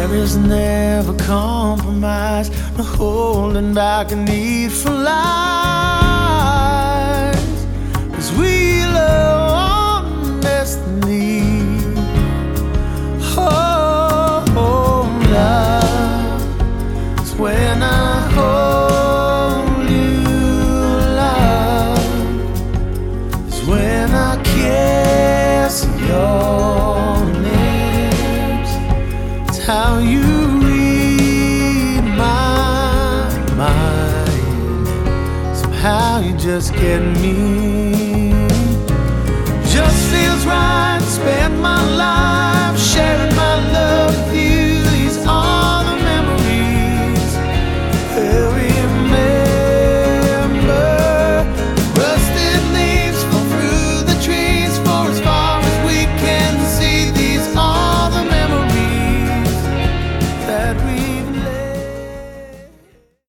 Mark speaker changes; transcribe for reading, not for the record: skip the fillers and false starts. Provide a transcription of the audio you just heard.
Speaker 1: There is never compromise, no holding back a need for lies. 'Cause we love on destiny. Oh, love is when I hold you. Love is when I kiss your lips. It's how you read my mind. Somehow you just get me. Just feels right to spend my life